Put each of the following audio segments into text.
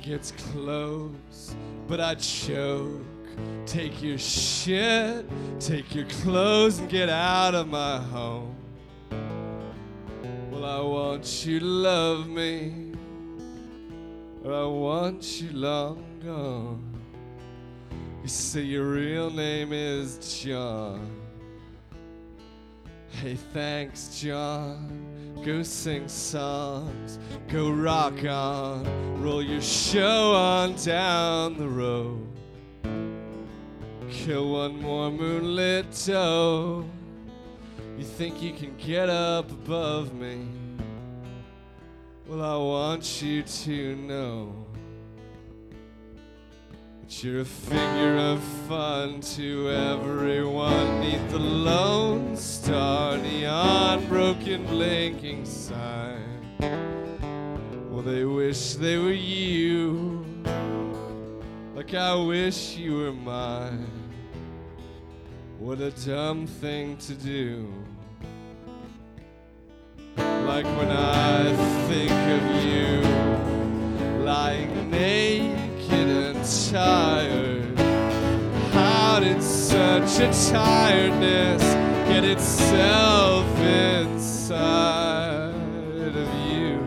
gets close, but I choke. Take your shit, take your clothes, and get out of my home. Well, I want you to love me, or I want you long gone. You say your real name is John. Hey, thanks, John. Go sing songs, go rock on, roll your show on down the road. Kill one more moonlit doe. You think you can get up above me? Well, I want you to know that you're a figure of fun to everyone. Neath the Lone Star neon broken blinking sign. Well, they wish they were you, like I wish you were mine. What a dumb thing to do. Like when I think of you lying naked and tired. How did such a tiredness get itself inside of you?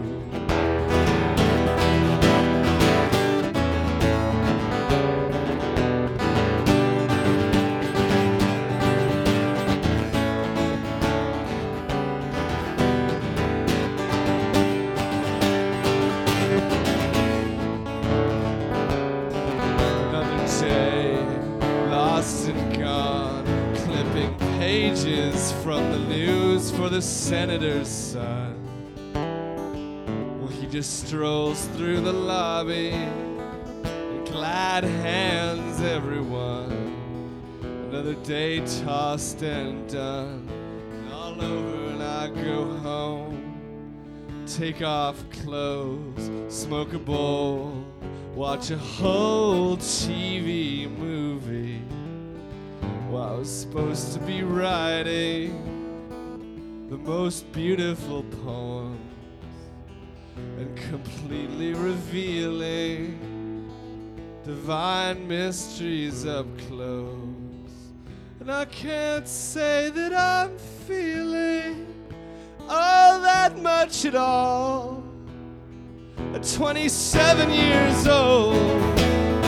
Pages from the news for the senator's son. Well, he just strolls through the lobby and glad hands everyone. Another day tossed and done, and all over, and I go home. Take off clothes, smoke a bowl, watch a whole TV movie. Well, I was supposed to be writing the most beautiful poems and completely revealing divine mysteries up close. And I can't say that I'm feeling all that much at all at 27 years old.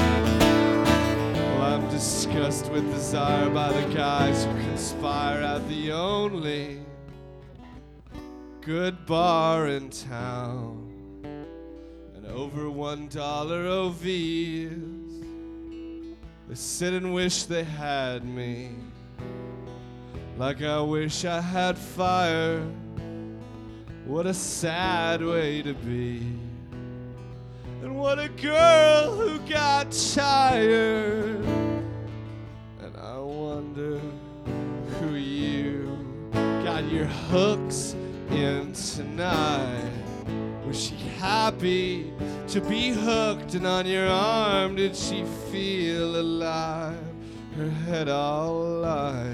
I'm disgusted with desire by the guys who conspire at the only good bar in town. And over $1 OVs, they sit and wish they had me, like I wish I had fire. What a sad way to be. And what a girl who got tired. And I wonder who you got your hooks in tonight. Was she happy to be hooked and on your arm? Did she feel alive, her head all alive?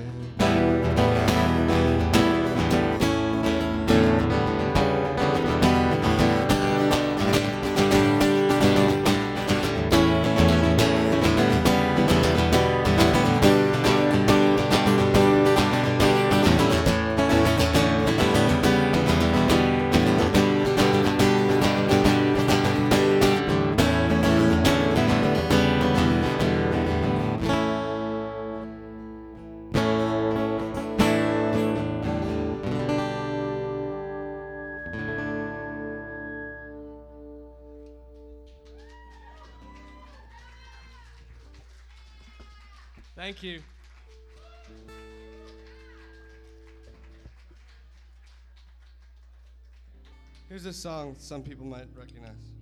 Thank you. Here's a song some people might recognize.